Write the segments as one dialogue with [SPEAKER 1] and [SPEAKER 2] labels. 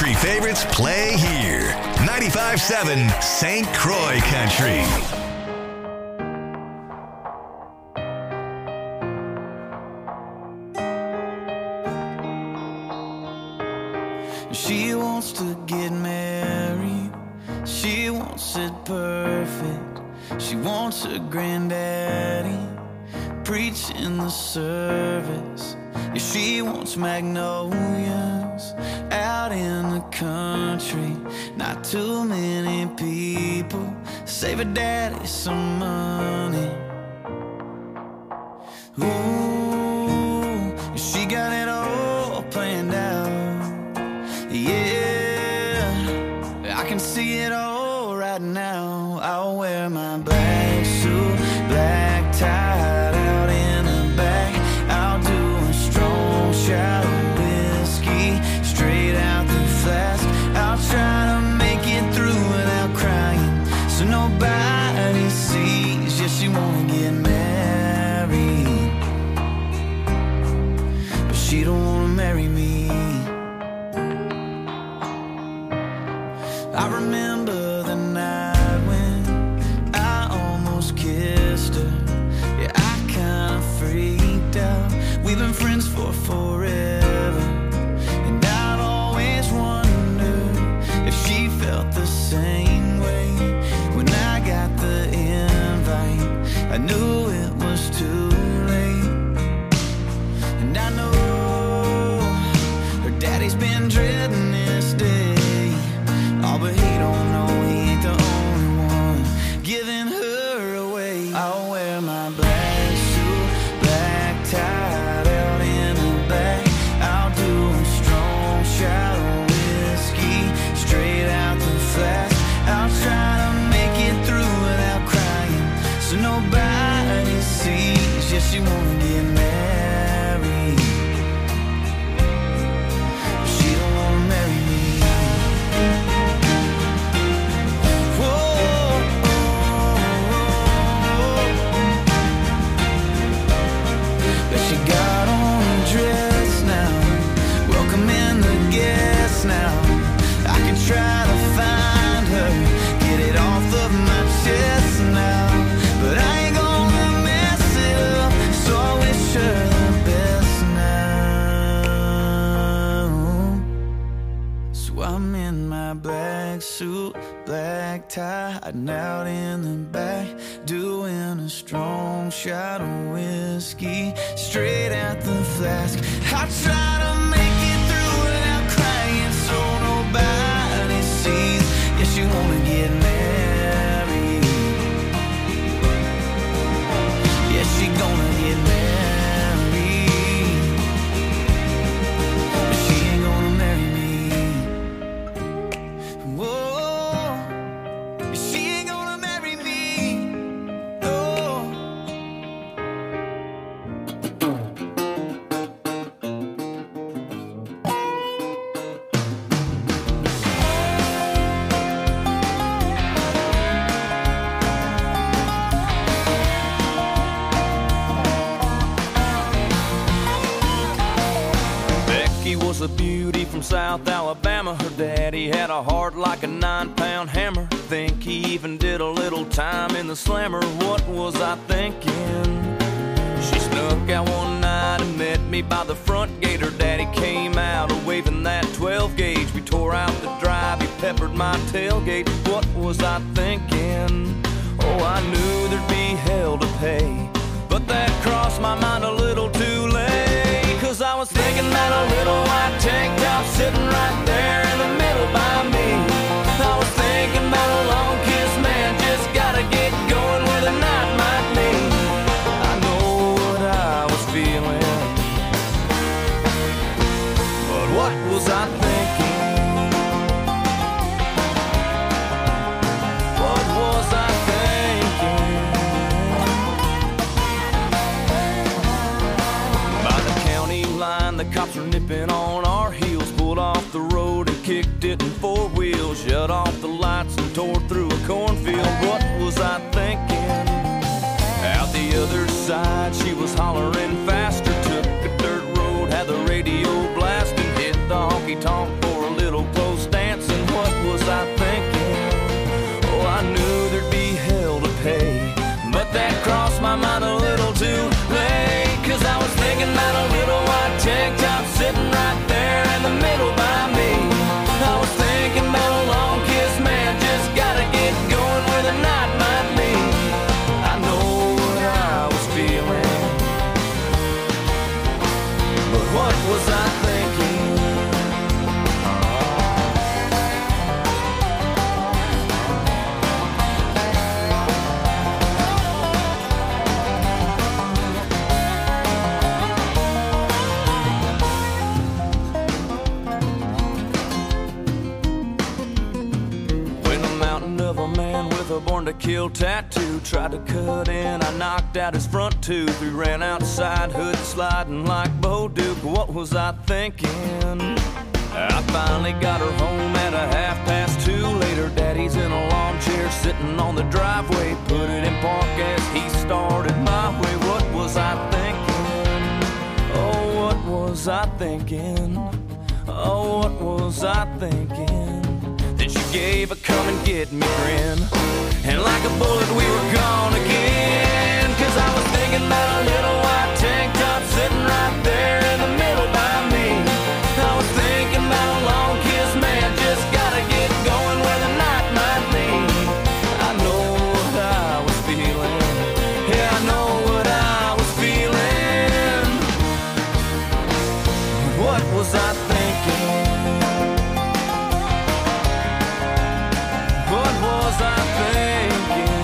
[SPEAKER 1] country favorites play here. 95.7 St. Croix Country.
[SPEAKER 2] She wants to get married. She wants it perfect. She wants her granddaddy preaching the service. Yeah, she wants magnolias out in the country. Not too many people save her daddy some money. Ooh, she got it all planned out. Yeah, I can see it all right now. I'll wear my black suit, black tie out in the back. I'll do a strong shot of whiskey straight out the flask. I'll try to make it through without crying, so nobody sees. Yeah, she wanna get married, but she don't wanna marry me. I remember the night when I almost kissed her. Yeah, I kinda freaked out. We've been friends for forever, and I'd always wondered if she felt the same way. When I got the invite, I knew it was too late. And I know her daddy's been dreading this day. Oh, but he don't know he ain't the only one giving her away. I'll wear my black suit, black tie out in the back. I'll do a strong shot of whiskey straight out the flask. I'll try to make it through without crying, so nobody sees. Yeah, she wanna get married, but she don't wanna marry me. She got on a dress now, welcoming the guests now. I can try to find her, get it off of my chest now, but I ain't gonna mess it up, so I wish her the best now. So I'm in my black suit, black tie, hiding out in the back, doing a strong shot of whiskey straight out the flask. I try to make it through without crying, so nobody sees. Yeah, she wanna get married. Yeah, she gonna get married, but she ain't gonna marry me. Whoa, she ain't gonna marry me. Oh.
[SPEAKER 3] Becky was a beauty from South Alabama. Her daddy had a heart like a 9-pound hammer. Think he even did a little time in the slammer. What was I thinking? She snuck out one night and met me by the front gate. Her daddy came out waving that 12 gauge. We tore out the drive, he peppered my tailgate. What was I thinking? Oh, I knew there'd be hell to pay, but that crossed my mind a little too late. 'Cause I was thinking that a little white tank top sitting right there in the middle by me. I was thinking about a long kiss, man, just gotta get going where the night might lead. I know what I was feeling, but what was I thinking? What was I thinking? By the county line, the cops were nipping on our heels. Pulled off the road and kicked it in 4 wheels. Shut off the lights and tore through a cornfield. What was I thinking? Out the other side, she was hollering faster. Took a dirt road, had the radio blasting. Hit the honky-tonk for a little close kill tattoo. Tried to cut in, I knocked out his front tooth. We ran outside, hood sliding like Bo Duke. What was I thinking? I finally got her home at 2:30. Later, Daddy's in a lawn chair sitting on the driveway. Put it in park as he started my way. What was I thinking? Oh, what was I thinking? Oh, what was I thinking? Then she gave a come and get me grin, and like a bullet we were gone again. Cause I was thinking about a little white tank top sitting right there in the middle by me. I was thinking about a long kiss, man, just gotta get going where the night might lead. I know what I was feeling, yeah, I know what I was feeling. What was I thinking? What was I thinking?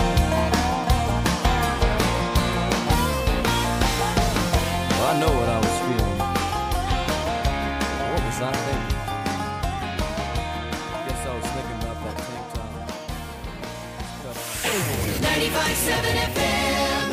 [SPEAKER 3] I know what I was feeling. What was I thinking? Guess I was thinking about that tank top.
[SPEAKER 4] 95.7 FM.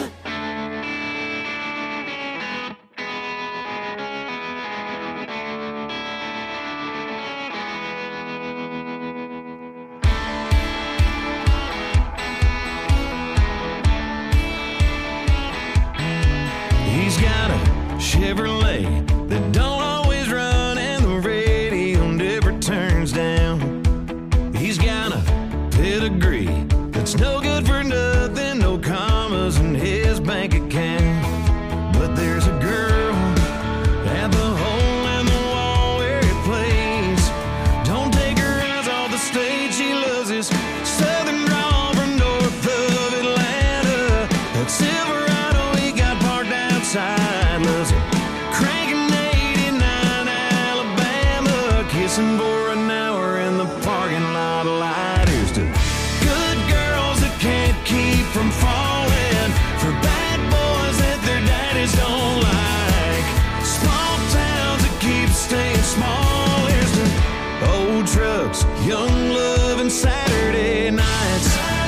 [SPEAKER 5] He's got a Chevrolet that don't always run, and the radio never turns down. He's got a pedigree that's no good for nothing, no commas in his bank account. But there's a girl at the hole in the wall where he plays. Don't take her eyes off the stage, she loves his southern drawl from north of Atlanta. That Silverado he got parked outside, loves it cranking 89 Alabama, kissing for an hour in the parking lot light. Here's to good girls that can't keep from falling, for bad boys that their daddies don't like, small towns that keep staying small. Here's to old trucks, young love, and Saturday nights.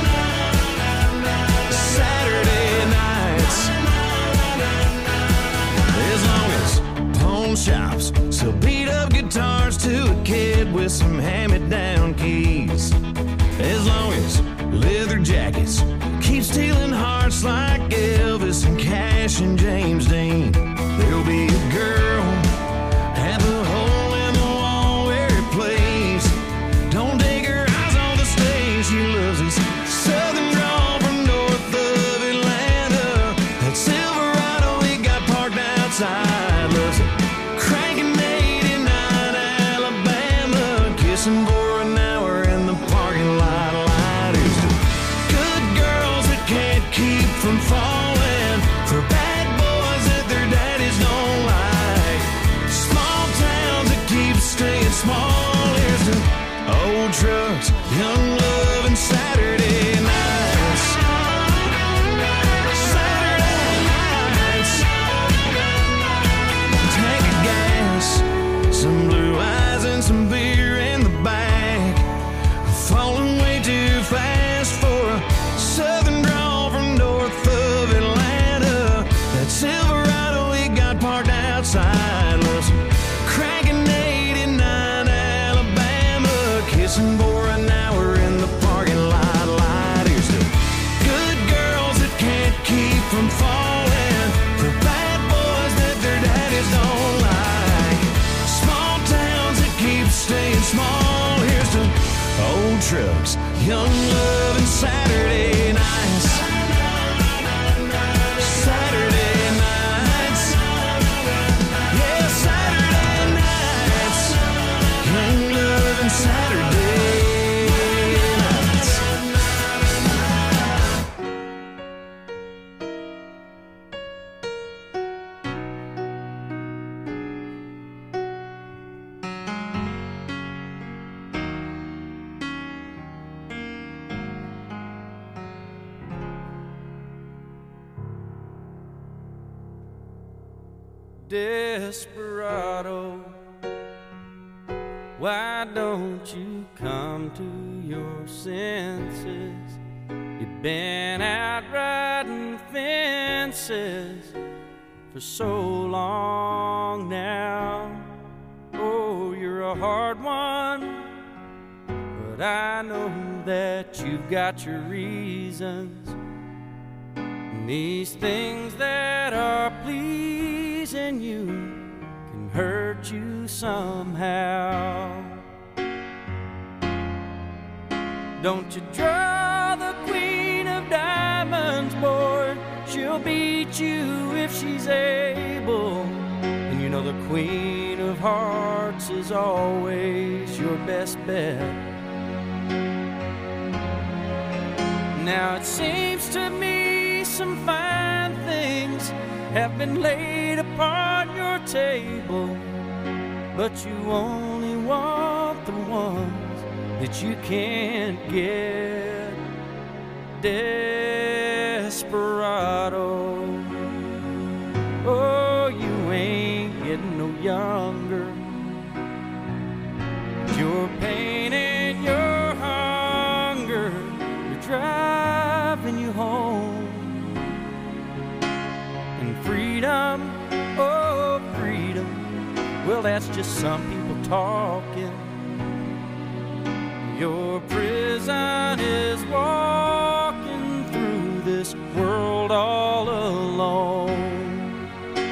[SPEAKER 5] Saturday nights. As long as pawn shops sell beat up guitars to a kid with some hand-me-down keys. As long as leather jackets keep stealing hearts like Elvis and Cash and James Dean, there'll be a girl at the hole in the wall where he plays. Don't take her eyes on the stage, she loves his southern drawl from north of Atlanta. That Silverado he got parked outside, loves it cranking 89 Alabama, kissing for an hour in the parking lot light. Here's to good girls that can't keep from falling, for bad boys that their daddies don't like, small towns that keep staying small. Here's to old trucks, young love, and Saturday nights. Saturday nights. Tank of gas, some blue eyes, and some beer in the back. Falling way too fast for a southern drawl from north of Atlanta. That Silverado he got parked outside, loves cranking 89 Alabama, kissing for an hour in the parking lot light. Here's to good girls that can't keep from falling, for bad boys that their daddies don't like, small towns that keep staying small. Here's to old trucks, young love, and Saturday nights. Saturday nights. Yeah, Saturday nights. Young love and Saturday nights.
[SPEAKER 2] Desperado, why don't you come to your senses? Been out riding fences for so long now. Oh, you're a hard one, but I know that you've got your reasons. And these things that are pleasing you can hurt you somehow. Don't you draw the queen of diamonds, boy. She'll beat you if she's able. And you know the queen of hearts is always your best bet. Now it seems to me some fine things have been laid upon your table, but you only want the ones that you can't get. Desperado, oh, you ain't getting no younger. Your pain and your hunger, you're driving you home. And freedom, oh freedom, well that's just some people talking. Your prison is walking through this world all alone.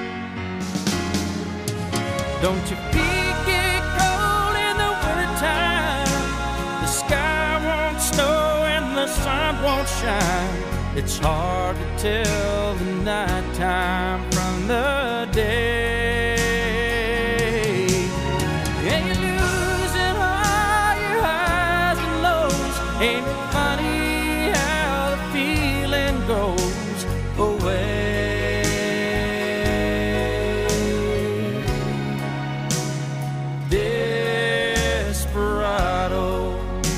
[SPEAKER 2] Don't your feet get cold in the wintertime? The sky won't snow and the sun won't shine. It's hard to tell the nighttime from the day. Ain't it funny how the feeling goes away? Desperado,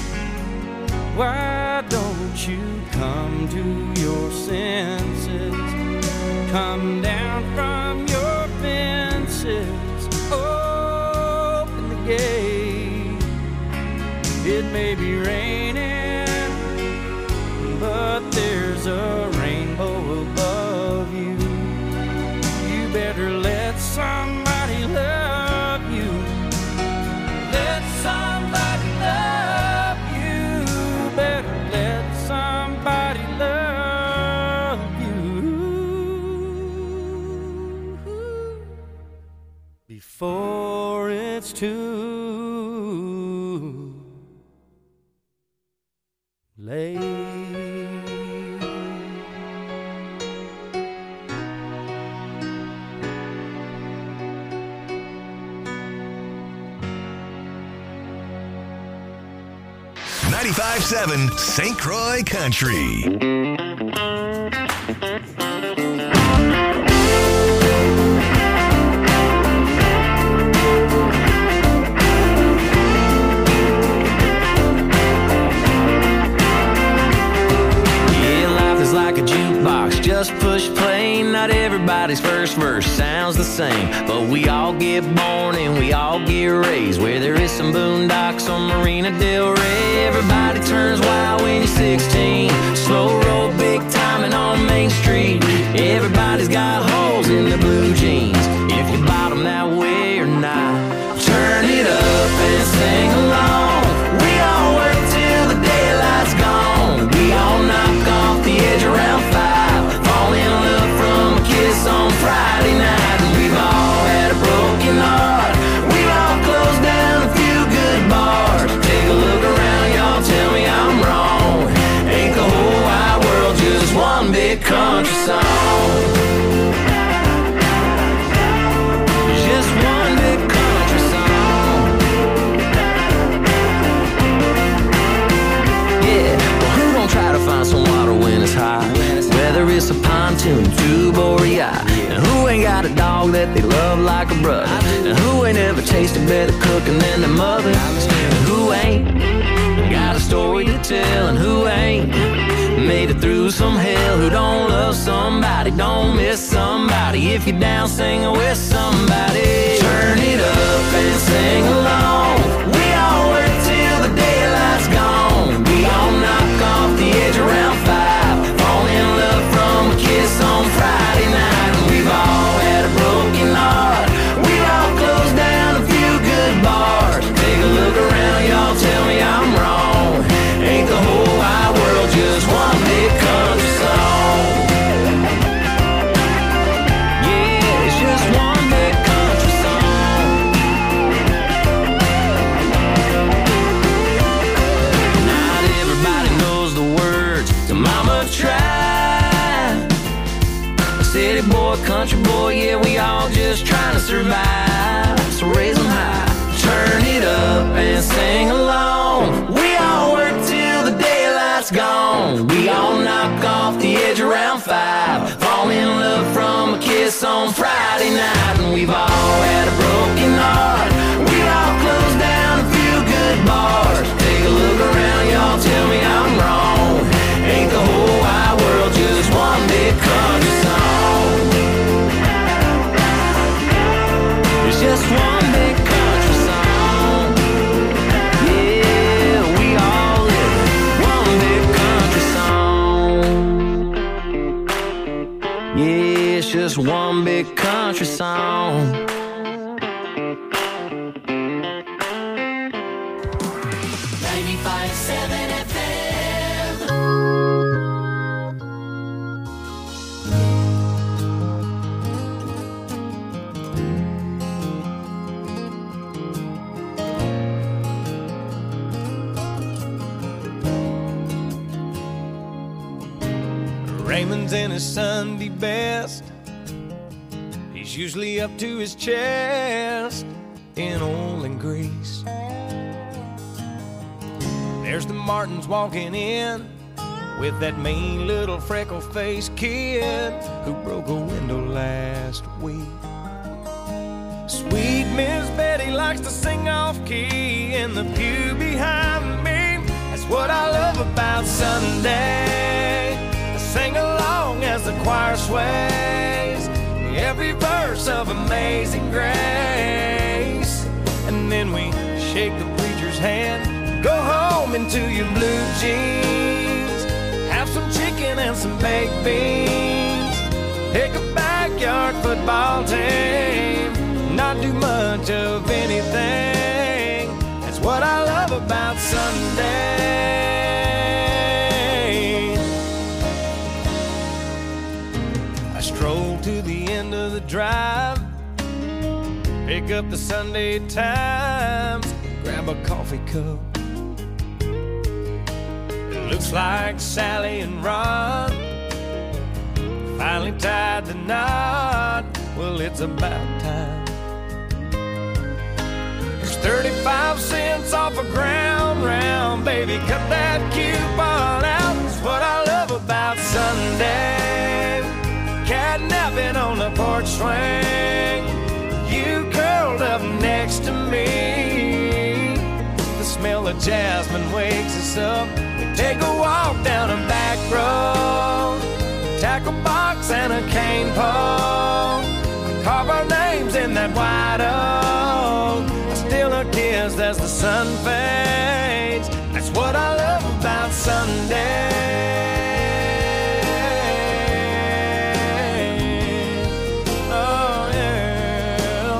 [SPEAKER 2] why don't you come to your senses? Come down from your fences, open the gate. It may be raining, but there's a rainbow above you. You better let somebody love you. Let somebody love you. Better let somebody love you before it's too late.
[SPEAKER 1] 95.7 St. Croix Country.
[SPEAKER 3] Just push play, not everybody's first verse sounds the same, but we all get born and we all get raised where there is some boondocks on Marina Del Rey. Everybody turns wild when you're 16, slow roll big timing on Main Street. Everybody's got holes in their blue jeans, if you bottom that way or not. Turn it up and sing along. We all work till the daylight's gone. We all knock off the edge around 5. Fall in love from a kiss on Friday night. And we've all had a broken heart. We've all closed down a few good bars. Take a look around, y'all, tell me I'm wrong. Ain't the whole wide world just one big country song? Just one big country song. Yeah, well, who won't try to find some water when it's hot? Whether it's a pontoon, tube, or a yacht. And who ain't got a dog that they love like a brother? And who ain't ever tasted better cooking than their mother? And who ain't got a story to tell? And who ain't made it through some hell? Who don't love somebody, don't miss somebody? If you're down singing with somebody, turn it up and sing along. We all work till the daylight's gone. We all knock off the edge around 5. country boy, yeah, we all just trying to survive. So raise them high, turn it up and sing along. We all work till the daylight's gone. We all knock off the edge around 5. Fall in love from a kiss on Friday night. And we've all had a broken heart. We all closed down a few good bars. Take a look around, y'all, tell me I'm wrong. Ain't the whole wide world just one big country song? It's just one big country song. Yeah, we all live one big country song. Yeah, it's just one big country song.
[SPEAKER 4] 95.7 FM.
[SPEAKER 5] Raymond's in his Sunday best. He's usually up to his chest in oil and grease. There's the Martins walking in with that mean little freckle-faced kid who broke a window last week. Sweet Miss Betty likes to sing off-key in the pew behind me. That's what I love about Sunday. I sing along as the choir sways every verse of Amazing Grace. And then we shake the preacher's hand, go home into your blue jeans, have some chicken and some baked beans, pick a backyard football team, not do much of anything. That's what I love about Sunday. I stroll to the end of the drive, pick up the Sunday Times, grab a coffee cup. Looks like Sally and Ron finally tied the knot. Well, it's about time. There's 35 cents off a ground round. Baby, cut that coupon out. That's what I love about Sunday. Catnapping on the porch swing, you curled up next to me. The smell of jasmine wakes us up. Take a walk down a back road, tackle box and a cane pole, carve our names in that white oak. I steal a kiss as the sun fades. That's what I love about Sunday. Oh yeah.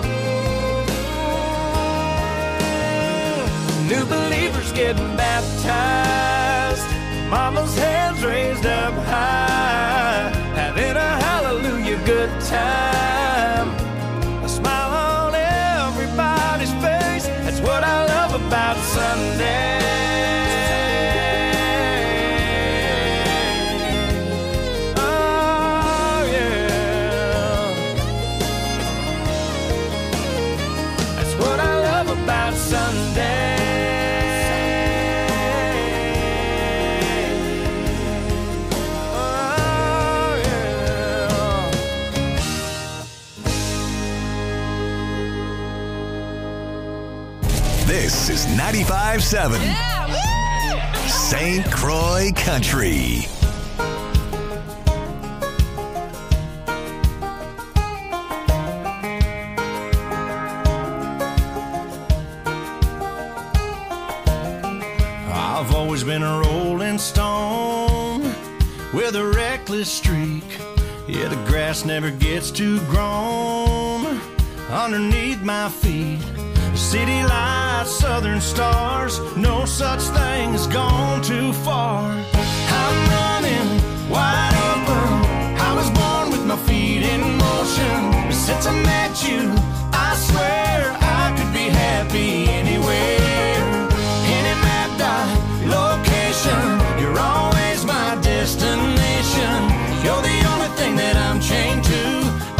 [SPEAKER 5] New believers getting baptized, mama's hands raised up high, having a hallelujah good time, a smile on everybody's face. That's what I love about Sunday. Oh yeah, that's what I love about Sunday.
[SPEAKER 1] This is 95.7 St. Croix Country.
[SPEAKER 5] I've always been a rolling stone with a reckless streak. Yeah, the grass never gets too grown underneath my feet. City lights, southern stars, no such thing as gone too far. I'm running wide open. I was born with my feet in motion. Since I met you, I swear I could be happy anywhere. Any mapped out location, you're always my destination. You're the only thing that I'm chained to.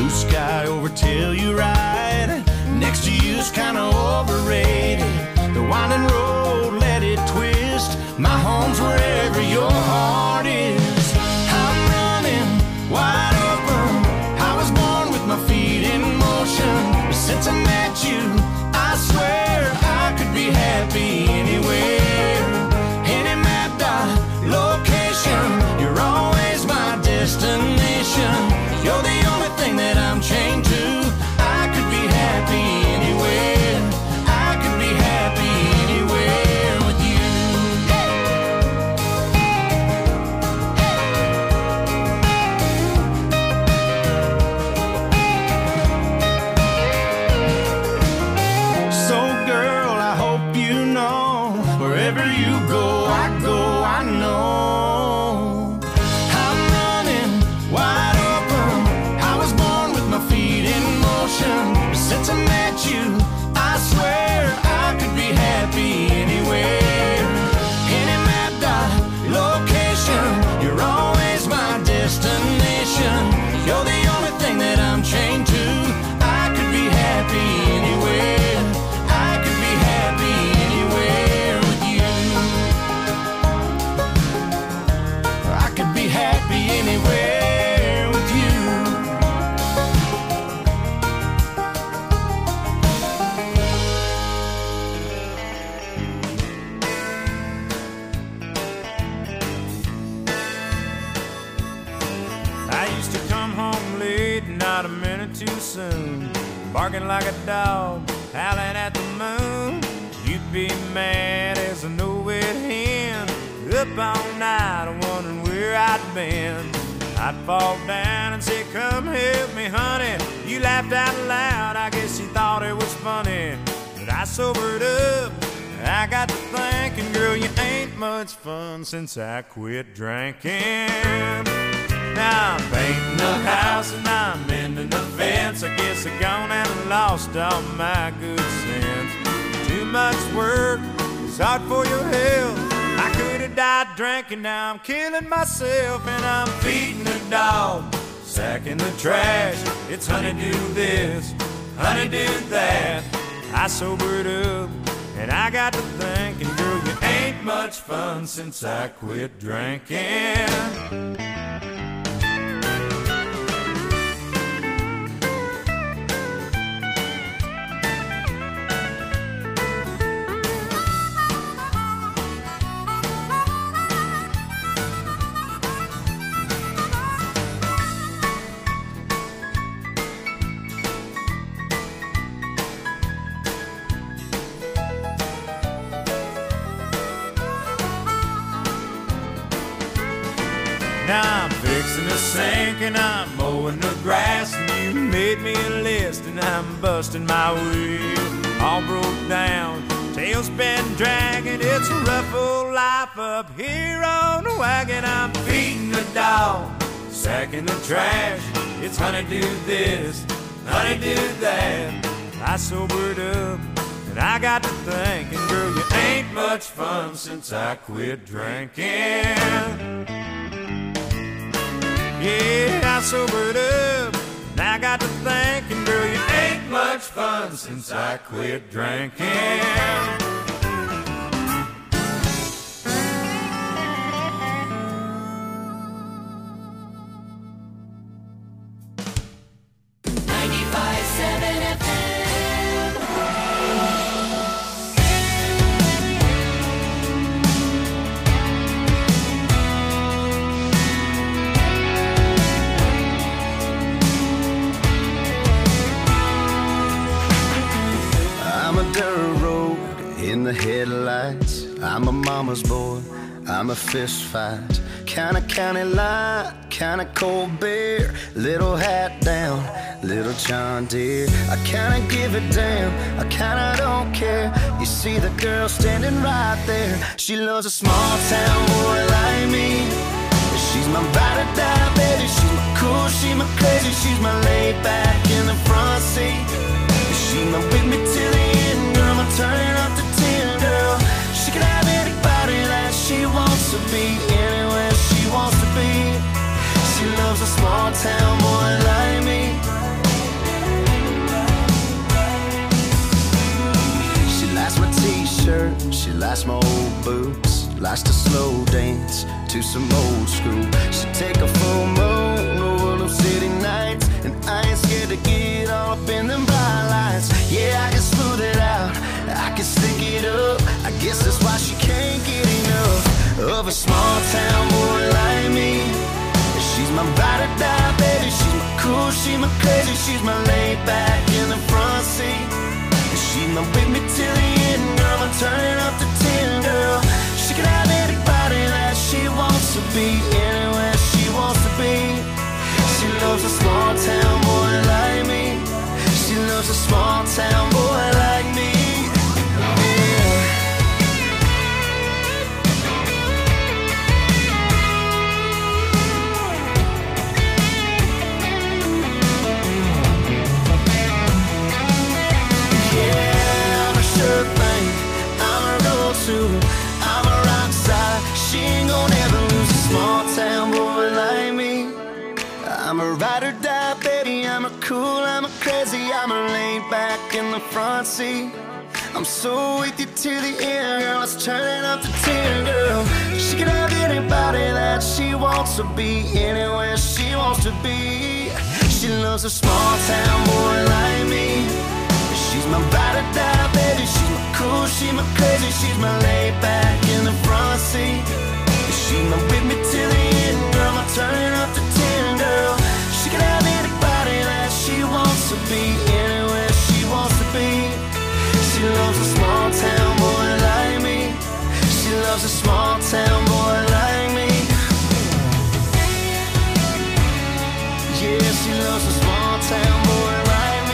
[SPEAKER 5] Blue sky over Telluride. Next to you's kinda overrated. The winding road, let it twist. My home's wherever your heart is. I'm running wide open. I was born with my feet in motion. But since I met you, I swear I could be happy anywhere. Any map dot location, you're always my destination. You're the only thing that I'm chained to. I could be happy anywhere. I could be happy anywhere with you. So girl, I hope you know, wherever you go, I know. I'm running wide open. I was born with my feet in motion. Since I met you, I swear I could be happy anywhere. Any map dot location, you're always my destination. You're the only thing that I'm chained to. I could be happy anywhere. I could be happy anywhere with you. I could be happy anywhere with you. I used to come home late, not a minute too soon, barking like a dog, howling at the moon. You'd be mad as a no-wet hen, up all night wondering where I'd been. I'd fall down and say, come help me, honey. You laughed out loud, I guess you thought it was funny. But I sobered up, I got to thinking, girl, you ain't much fun since I quit drinking. Now I'm painting the house and I'm mending the fence. I guess I gone and lost all my good sense. Too much work, it's hard for your health. I could have died drinking, now I'm killing myself. And I'm feeding the dog, sacking the trash. It's honey do this, honey do that. I sobered up and I got to thinking, girl, you ain't much fun since I quit drinking. Now I'm fixing the sink and I'm mowing the grass. And you made me a list and I'm busting my wheel. All broke down, tailspin dragging. It's a rough old life up here on the wagon. I'm feeding the dog, sacking the trash. It's honey do this, honey do that. I sobered up and I got to thinking, girl, you ain't much fun since I quit drinking. Yeah, I sobered up, and I got to thinking, girl, you ain't much fun since I quit drinking.
[SPEAKER 6] In the headlights, I'm a mama's boy, I'm a fist fight. Kinda county line, kinda cold beer. Little hat down, little John Deere. I kinda give a damn, I kinda don't care. You see the girl standing right there. She loves a small town boy like me. She's my ride or die, baby. She's my cool, she's my crazy. She's my laid back in the front seat. She's my with me till the end, girl. I'm turning up to 10, girl. She can have anybody that she wants to be, anywhere she wants to be. She loves a small town boy like me. likes to slow dance to some old school. She'd take a full moon over them city nights, and I ain't scared to get all up in them bright lights. Yeah, I can smooth it out, I can stick it up. I guess that's why she can't get enough of a small town boy like me. She's my ride or die, baby. She's my cool, she's my crazy, she's my laid back in the front seat. She's my with me till the end, girl. I'm turning up to 10, girl. She can have anybody that she wants to be, anywhere she wants to be. She loves a small town boy like me. She loves a small town boy like me. I'm a rock star. She ain't gonna ever lose a small town boy like me. I'm a ride or die, baby. I'm a cool, I'm a crazy, I'm a laid back in the front seat. I'm so with you till the end, girl. Let's turn it up to 10, girl. She can have anybody that she wants to be, anywhere she wants to be. She loves a small town boy like me. She's my ride or die, baby. She's my cool, she's my crazy, she's my laid back in the front seat. She's my with me till the end, girl. I'm turning up to 10, girl. She can have anybody that she wants to be, anywhere she wants to be. She loves a small town boy like me. She loves a small town boy like me. Yeah, she loves a small town boy like me.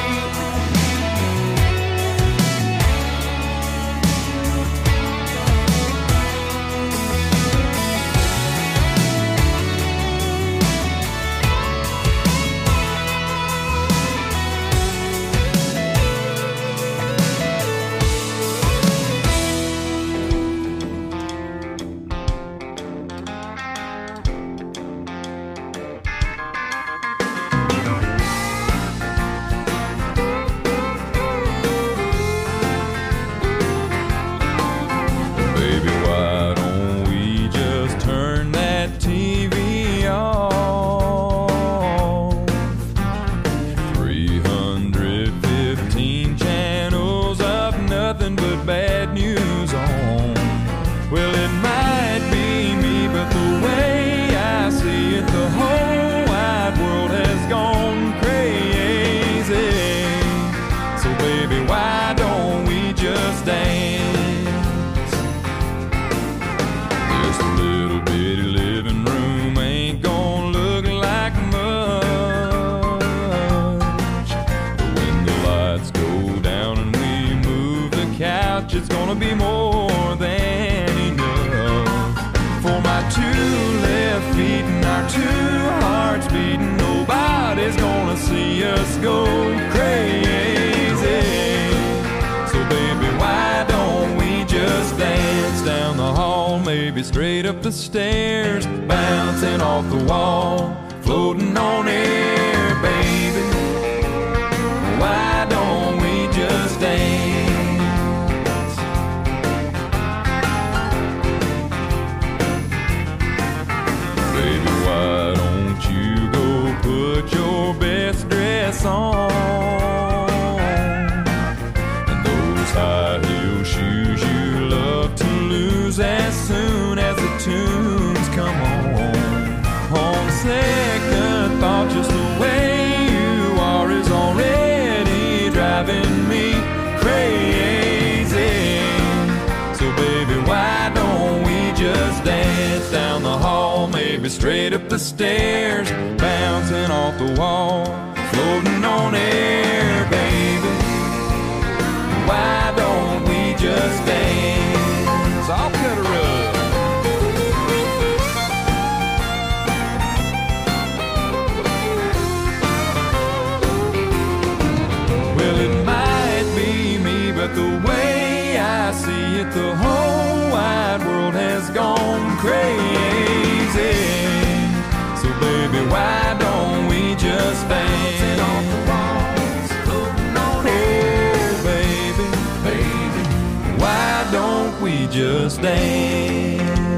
[SPEAKER 7] It's gonna be more than enough for my two left feet and our two hearts beating. Nobody's gonna see us go crazy. So baby, why don't we just dance down the hall, maybe straight up the stairs, bouncing off the wall, floating on air, baby. Why don't we just dance? Put your best dress on and those high heel shoes you love to lose as soon as the tunes come on. On second thought, just the way you are is already driving me crazy. So baby, why don't we just dance down the hall, maybe straight up the stairs, bouncing off the wall, floating on air, baby. Why don't we just dance? I'll cut her up. Well, it might be me, but the way I see it, the whole wide world has gone crazy. So baby, why don't we just dance? Off the walls, floating on air, baby, baby. Why don't we just dance?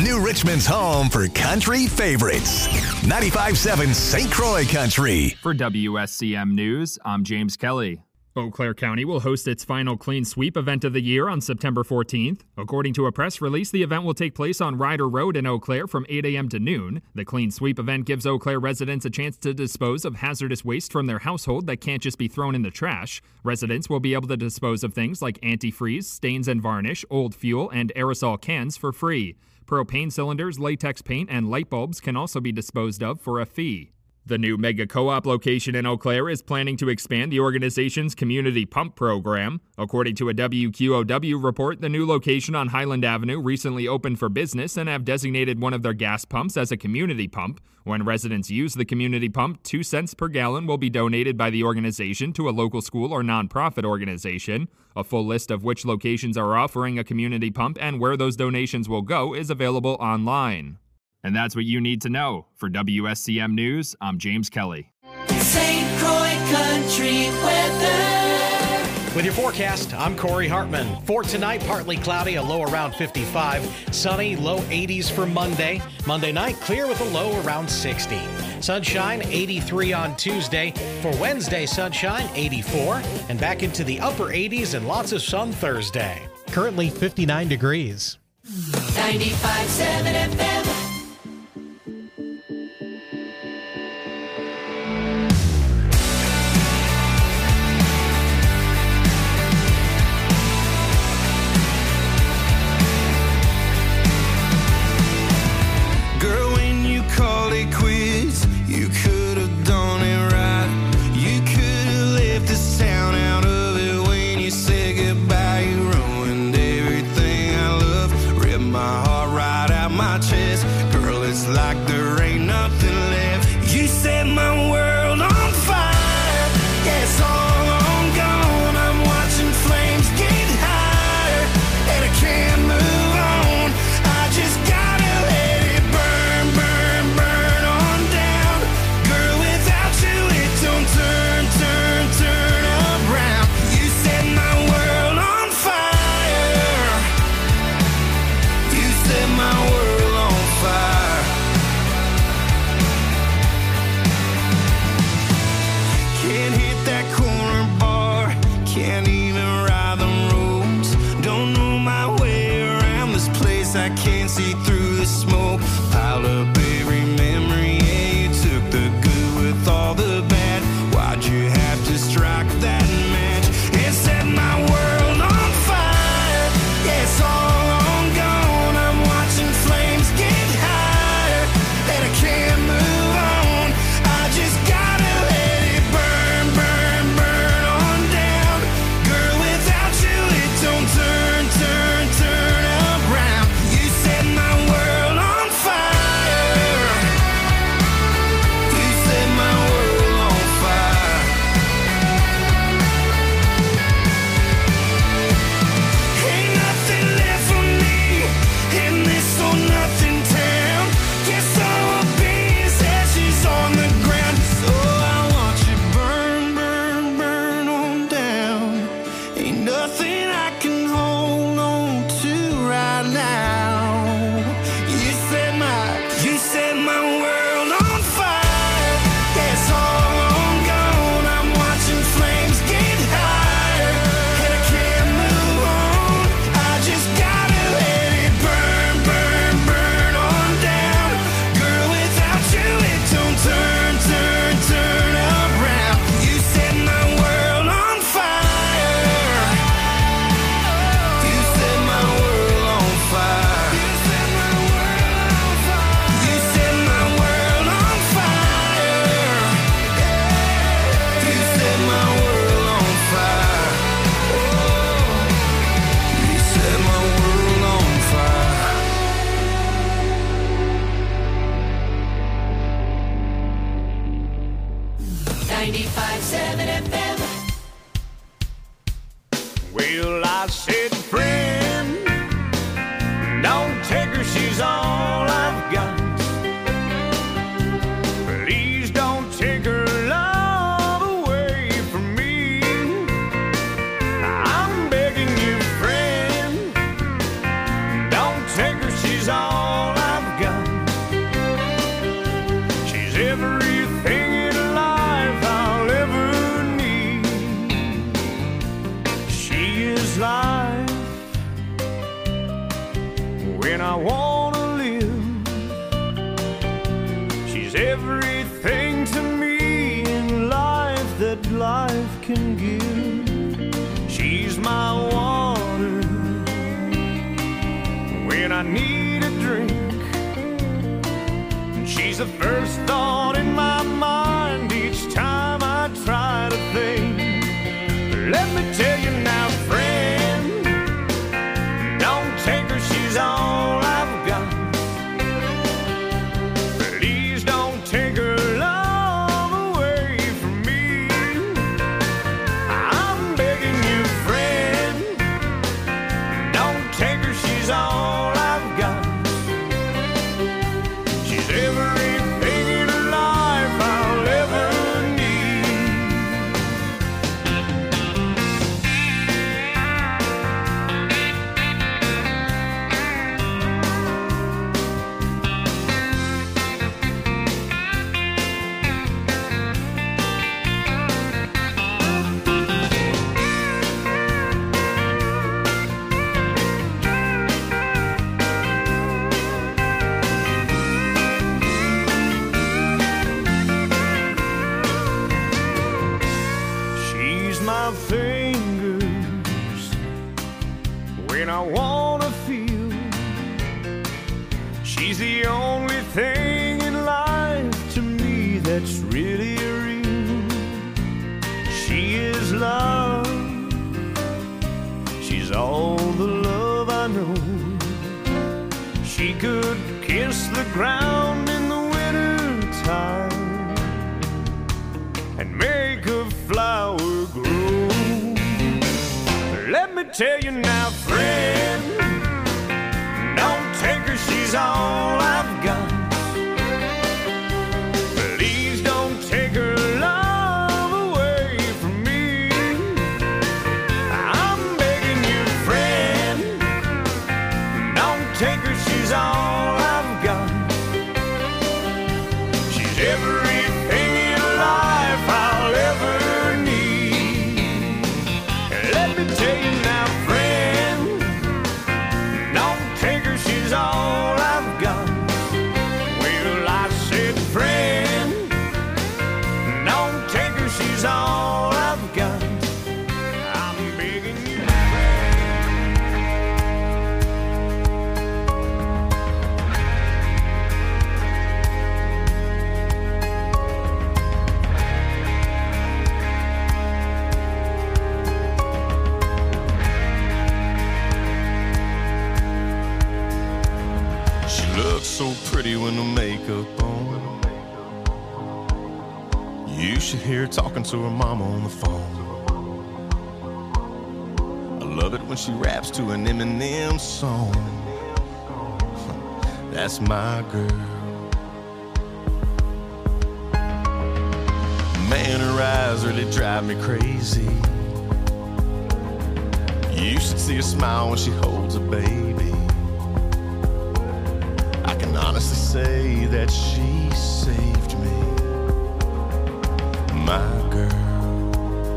[SPEAKER 1] New Richmond's home for country favorites. 95.7 St. Croix Country.
[SPEAKER 8] For WSCM News, I'm James Kelly. Eau Claire County will host its final Clean Sweep event of the year on September 14th. According to a press release, the event will take place on Ryder Road in Eau Claire from 8 a.m. to noon. The Clean Sweep event gives Eau Claire residents a chance to dispose of hazardous waste from their household that can't just be thrown in the trash. Residents will be able to dispose of things like antifreeze, stains and varnish, old fuel, and aerosol cans for free. Propane cylinders, latex paint, and light bulbs can also be disposed of for a fee. The new Mega Co-op location in Eau Claire is planning to expand the organization's community pump program. According to a WQOW report, the new location on Highland Avenue recently opened for business and have designated one of their gas pumps as a community pump. When residents use the community pump, 2 cents per gallon will be donated by the organization to a local school or nonprofit organization. A full list of which locations are offering a community pump and where those donations will go is available online. And that's what you need to know. For WSCM News, I'm James Kelly.
[SPEAKER 4] St. Croix Country Weather.
[SPEAKER 9] With your forecast, I'm Corey Hartman. For tonight, partly cloudy, a low around 55. Sunny, low 80s for Monday. Monday night, clear with a low around 60. Sunshine, 83 on Tuesday. For Wednesday, sunshine, 84. And back into the upper 80s and lots of sun Thursday. Currently 59 degrees.
[SPEAKER 4] 95.7 FM.
[SPEAKER 3] She's all
[SPEAKER 5] everything to me in life that life can give. She's my water when I need a drink. She's the first thought in my mind each time I try to think. Let me tell you now, friend, don't take her, she's all I've got. Please don't take her love away from me. I'm begging you, friend, don't take her, she's all I've got. She's everything in life I'll ever need. She's my fingers when I wanna feel. She's the only thing in life to me that's really real. She is love. She's all the love I know. She could kiss the ground in the winter time and make a flower grow. Let me tell you now, friend, don't take her, she's all I've got. Please don't take her love away from me. I'm begging you, friend, don't take her, she's all I've got. She's everything in life I'll ever need. Let me tell you now, friend, don't take her, she's all I've got. Well, I said, friend, don't take her, she's all I've got. I'm begging you.
[SPEAKER 10] She looks so pretty with no makeup on. You should hear her talking to her mama on the phone. I love it when she raps to an Eminem song. That's my girl. Man, her eyes really drive me crazy. You should see her smile when she holds a baby. I can honestly say that she saved me. My girl.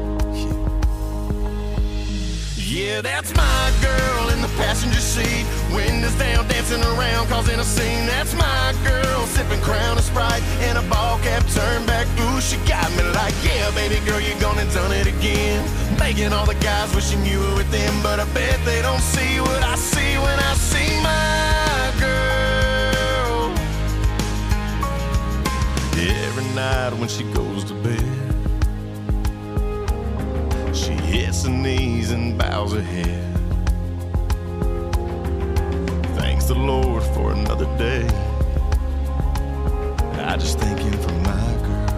[SPEAKER 10] Yeah, that's my girl in the passenger seat. Windows down, dancing around, causing a scene. That's my girl, sipping Crown and Sprite and a ball cap turned back. Ooh, she got me like, yeah, baby girl, you gone and done it again. Making all the guys wishing you were with them, but I bet they don't see what I see when I see my girl. Every night when she goes to bed, she hits her knees and bows her head. Thanks the Lord for another day. I just thank him for my girl.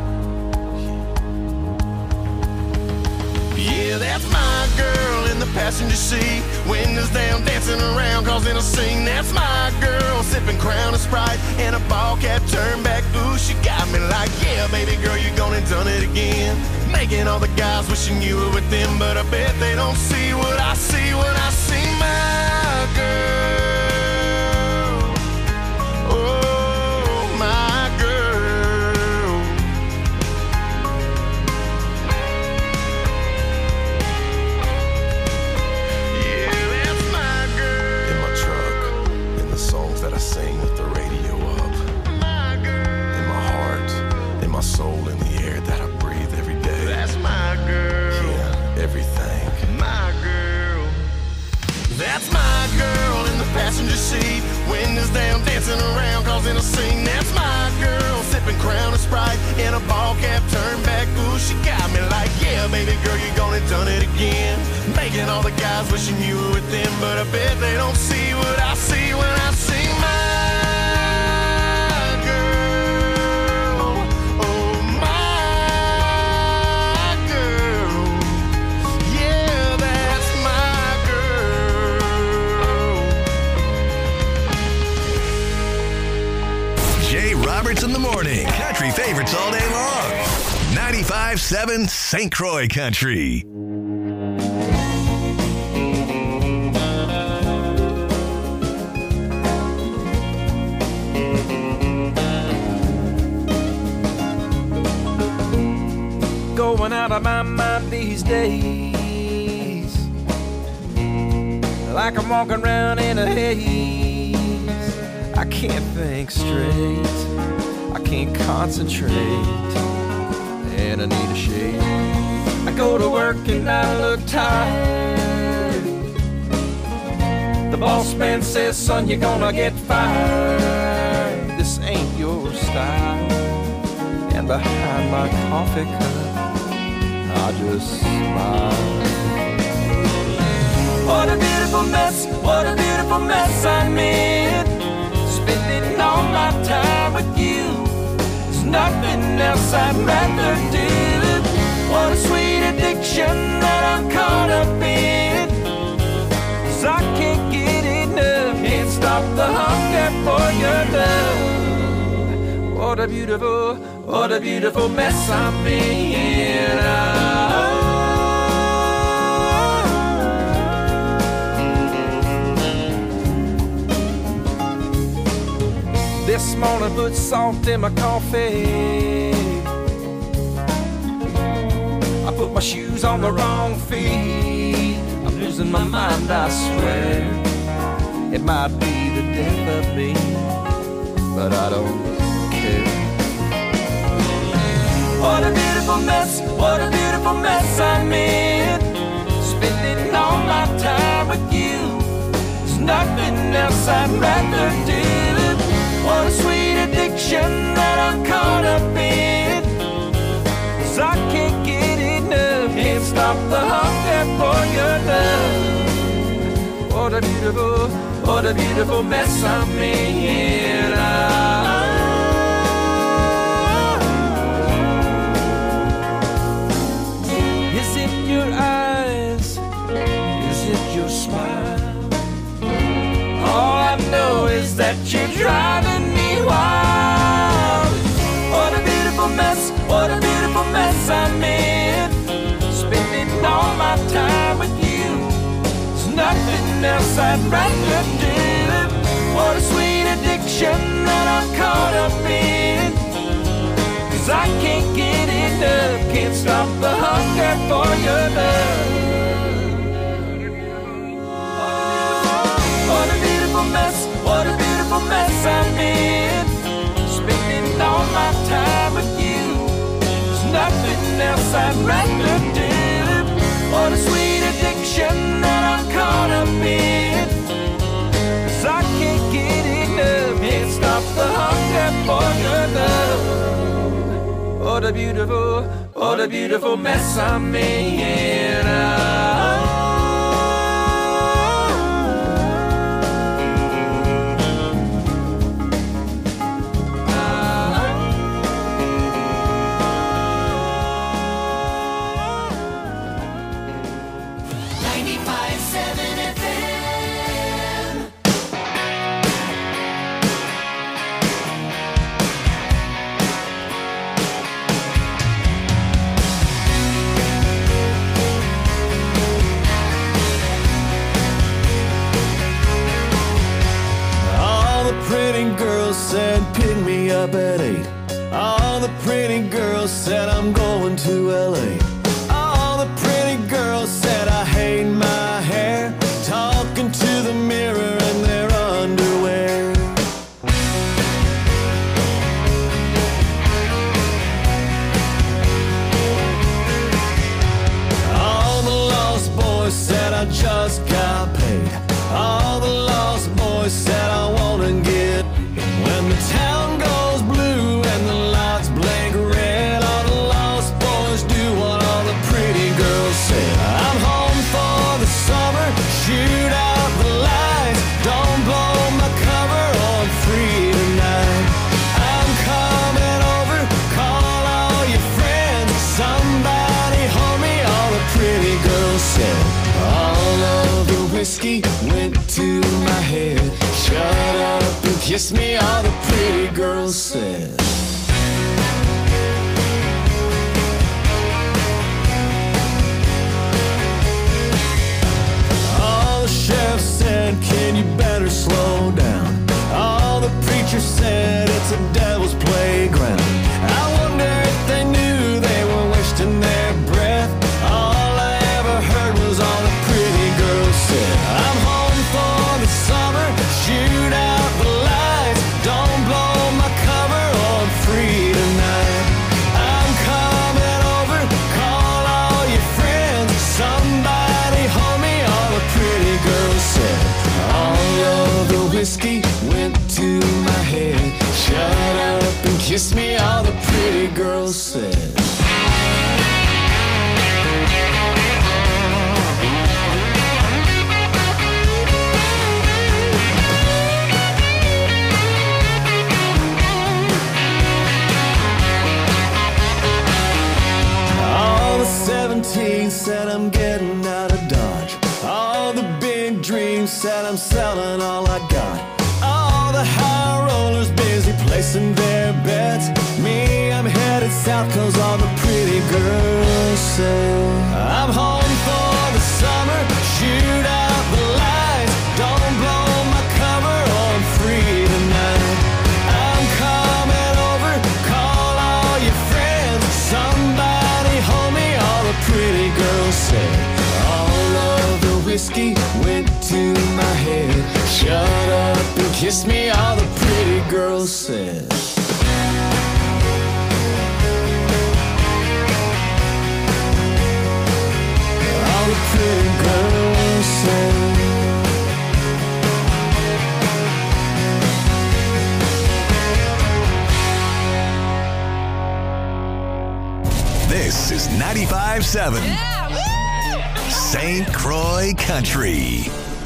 [SPEAKER 10] Yeah, that's my girl in the passenger seat. Windows down, dancing around, causing a scene. That's my girl, sipping Crown and Sprite and a ball cap turned back. Ooh, she got me like, yeah, baby girl, you gone and done it again. Making all the guys wishing you were with them, but I bet they don't see what I see when I see my girl. Oh, my girl. Yeah, that's my girl. In my truck, in the songs that I sing with the radio up. My girl. In my heart, dancing around causing a scene. That's my girl, sipping Crown and Sprite in a ball cap turned back. Ooh, she got me like, yeah, baby girl, you gone and done it again. Making all the guys wishing you were with them, but I bet they don't see what I see when I see my girl. Oh, my girl. Yeah, that's my girl.
[SPEAKER 1] Jay Roberts in the morning. Country favorites all day long. 95.7 St. Croix Country.
[SPEAKER 3] Going out of my mind these days, like I'm walking around in a haze. I can't think straight, I can't concentrate, and I need a shade. I go to work and I look tired. The boss man says, son, you're gonna get fired. This ain't your style. And behind my coffee cup, I just smile. What a beautiful mess, what a beautiful mess I'm in. Spending all my time with you, there's nothing else I'd rather do. What a sweet addiction that I'm caught up in, 'cause I can't get enough, can't stop the hunger for your love. What a beautiful mess I'm in. This morning put salt in my coffee. I put my shoes on the wrong feet. I'm losing my mind, I swear. It might be the death of me, but I don't care. What a beautiful mess, what a beautiful mess I'm in. Spending all my time with you, there's nothing else I'd rather do. What a sweet addiction that I'm caught up in, 'cause I can't get enough, can't stop the hunger for your love. What a beautiful mess I'm in. Is it your eyes? Is it your smile? All I know is that you're driving me wild. What a beautiful mess, what a beautiful mess I'm in. Spending all my time with you, there's nothing else I'd rather do. What a sweet addiction that I'm caught up in, 'cause I can't get enough, can't stop the hunger for your love. What a beautiful mess, what a beautiful mess I'm in. Spending all my time with you, there's nothing else I'd rather do. What a sweet addiction that I'm caught up in, 'cause I can't get enough, can't stop the hunger for your love. What a beautiful mess I'm in.
[SPEAKER 5] Said pick me up at 8. All the pretty girls said I'm going to LA. All the pretty girls said I hate my hair, talking to the mirror in their underwear. All the lost boys said I just got paid. All the lost boys said I wanna get
[SPEAKER 6] kiss me, all the pretty girls said. All the chefs said, can you better slow down? All the preachers said, it's a devil's playground. I wonder if they knew they were wasting their breath. All I ever heard was all the pretty girls said. I'm home for the summer, shoot out the lights. Don't blow my cover, or I'm free tonight. I'm coming over, call all your friends. Somebody hold me, all the pretty girls said. All of the whiskey went to my head. Shut up and kiss me, all the pretty girls said. All the 17 said I'm getting out of Dodge. All the big dreams said I'm selling all I got. All the high rollers busy placing their bets. Me, I'm headed south cause all the pretty girls say. I'm home for the summer, shoot out the lights. Don't blow my cover, or I'm free tonight. I'm coming over, call all your friends. Somebody hold me, all the pretty girls say. All of the whiskey went to my head. Shut up and kiss me, all the pretty girls said. All the pretty girls said.
[SPEAKER 1] This is 95.7 St. Croix Country.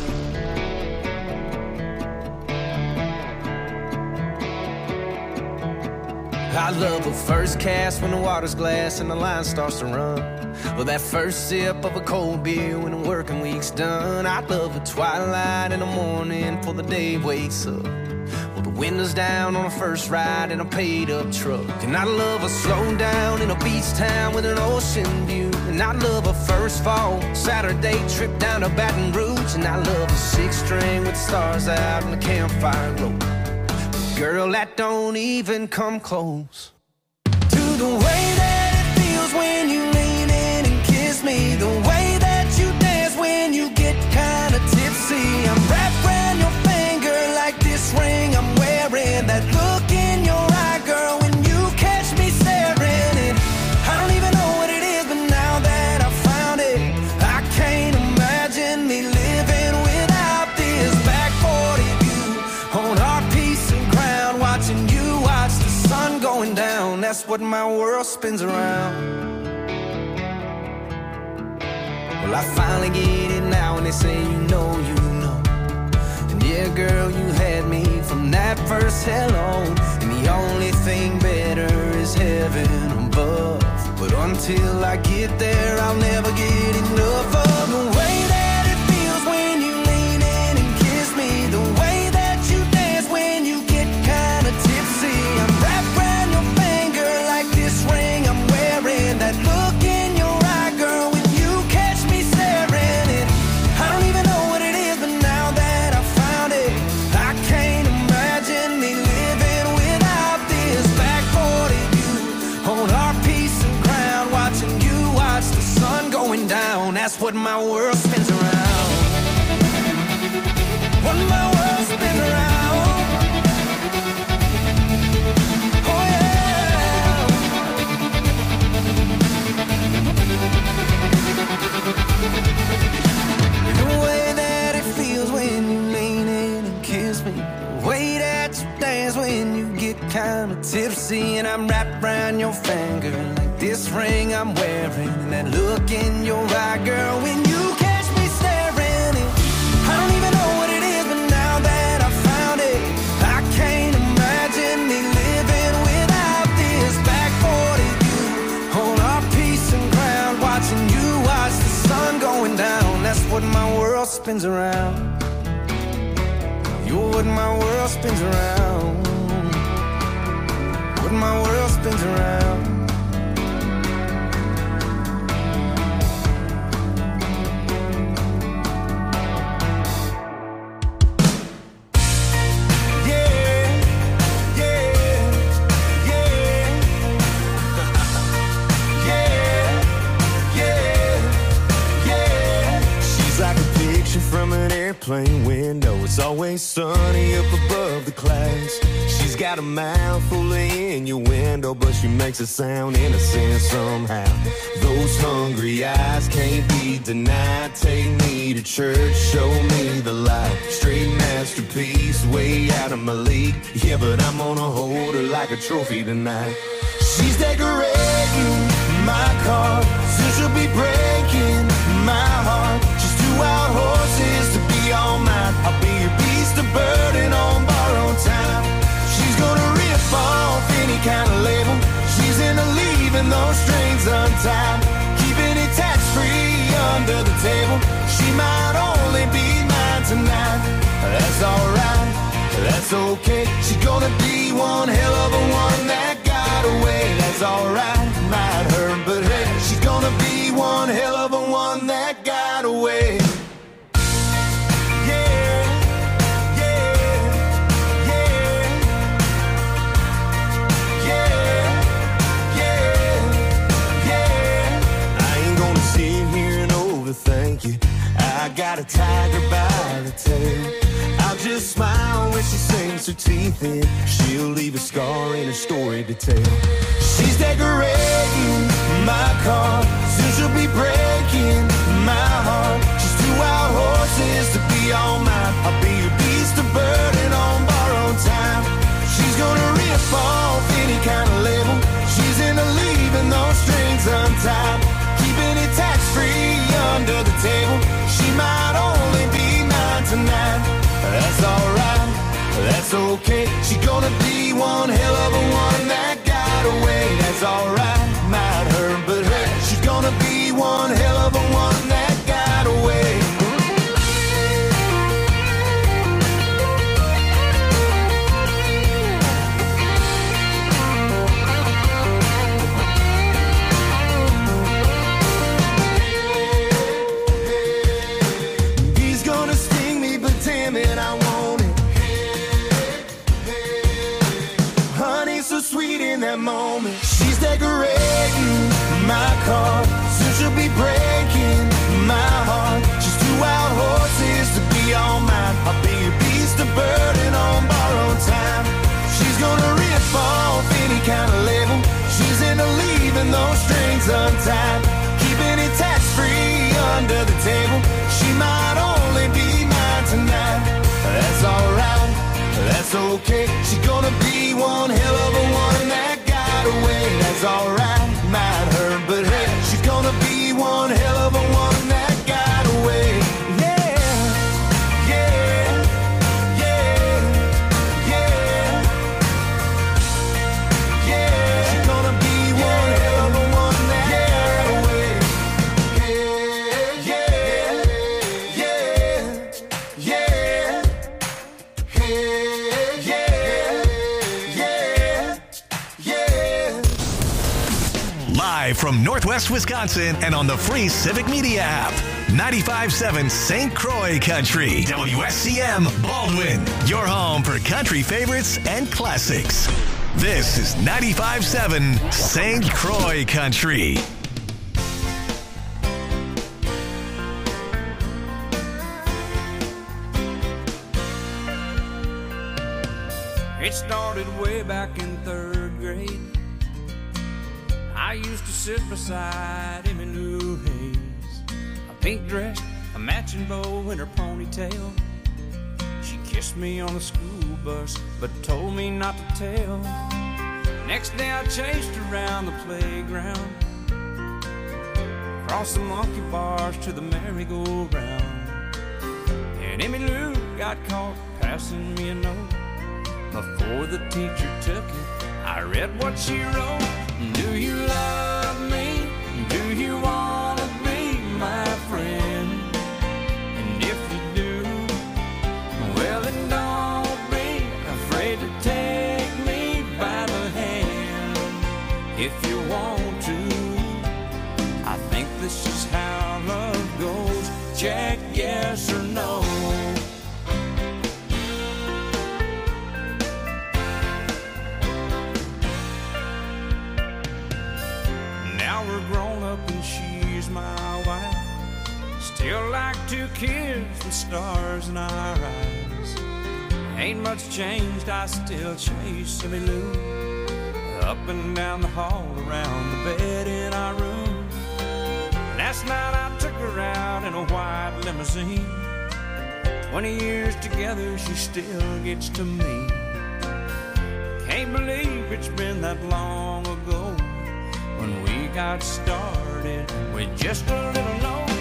[SPEAKER 3] I love the first cast when the water's glass and the line starts to run. Well, that first sip of a cold beer when the working week's done. I love the twilight in the morning before the day wakes up. Well, the windows down on a first ride in a paid-up truck. And I love a slow down in a beach town with an ocean view. And I love a first fall Saturday trip down to Baton Rouge. And I love a six-string with stars out and the campfire glow. Girl, that don't even come close to the way that it feels when you lean in and kiss me. The way that you dance when you get kinda tipsy. I'm wrapped around your finger like this ring I'm wearing. That look in your eye, girl, when you catch me staring. And I don't even know what it is, but now that I found it, I can't imagine me living without this back 40 view on our piece of ground, watching you watch the sun going down. That's what my world spins around. Well, I finally get it now when they say you know. And yeah, girl, you had me from that first hello. And the only thing better is heaven above. But until I get there, I'll never get enough of the way that it feels when you lean in and kiss me. The way that you dance when you get kinda tipsy. I'm wrapped around your finger like this ring I'm wearing. That look in your eye, girl, when you catch me staring. And I don't even know what it is, but now that I found it, I can't imagine me living without this back 40 view on our piece of ground, watching you watch the sun going down. That's what my world spins around. What my world spins around. Oh yeah. The way that it feels when you lean in and kiss me. The way that you dance when you get kinda tipsy. And I'm wrapped around your finger like this ring I'm wearing. And that look in your eye, girl, when you catch me staring. And I don't even know what it is, but now that I found it, I can't imagine me living without this back 40 view on our piece of ground, watching you watch the sun going down. That's what my world spins around.
[SPEAKER 10] You're what my world spins around. What my world spins around. From an airplane window, it's always sunny up above the clouds. She's got a mouth full of innuendo, but she makes it sound innocent somehow. Those hungry eyes can't be denied. Take me to church, show me the light. Straight masterpiece, way out of my league. Yeah, but I'm gonna hold her like a trophy tonight. She's decorating my car, soon she'll be breaking my heart. She's two wild horses to be all mine. I'll be your beast of burden on borrowed time. She's gonna rip off any kind of label. She's into leaving those strings untied, keeping it tax-free under the table. She might only be mine tonight. That's alright, that's okay. She's gonna be one hell of a one that got away. That's alright, might hurt, but hey, she's gonna be one hell of a one that got away. Thank you. I got a tiger by the tail. I'll just smile when she sinks her teeth in. She'll leave a scar in her story to tell. She's decorating my car, soon she'll be breaking my heart. She's two wild horses to be all mine. I'll be your beast of burden on borrowed time. She's gonna rip off any kind of label. She's into leaving those strings untied, keeping it tax-free under the table. She might only be mine tonight. That's alright, that's okay. She's gonna be one hell of a one that got away. That's alright, might hurt, but hey, she's gonna be one hell of a one that got away. Moment. She's decorating my car, soon she'll be breaking my heart. She's two wild horses to be all mine. I'll be your beast of burden on borrowed time. She's gonna rip off any kind of label. She's into leaving those strings untied, keeping it tax-free under the table. She might only be mine tonight. That's alright, that's okay. She's gonna be one hell of a one that away. That's alright, might hurt, but hey, she's gonna be one hell of a one that got away. Yeah, yeah, yeah, yeah, yeah. She's gonna be one hell of a one that got away. Yeah, yeah, yeah, yeah, yeah.
[SPEAKER 1] Live from Northwest Wisconsin and on the free Civic Media app. 95.7 St. Croix Country. WSCM Baldwin. Your home for country favorites and classics. This is 95.7 St. Croix Country.
[SPEAKER 3] It started way back in 3rd grade. I used to sit beside Emmy Lou Hayes, a pink dress, a matching bow in her ponytail. She kissed me on the school bus, but told me not to tell. Next day I chased around the playground, across the monkey bars to the merry-go-round. And Emmy Lou got caught passing me a note. Before the teacher took it, I read what she wrote. Do you love me? Do you want to be my friend? And if you do, well then don't
[SPEAKER 11] Still like two kids with stars in our eyes. Ain't much changed, I still chase Emmy Lou up and down the hall, around the bed in our room. Last night I took her out in a white limousine. 20 years together, she still gets to me. Can't believe it's been that long ago when we got started with just a little note.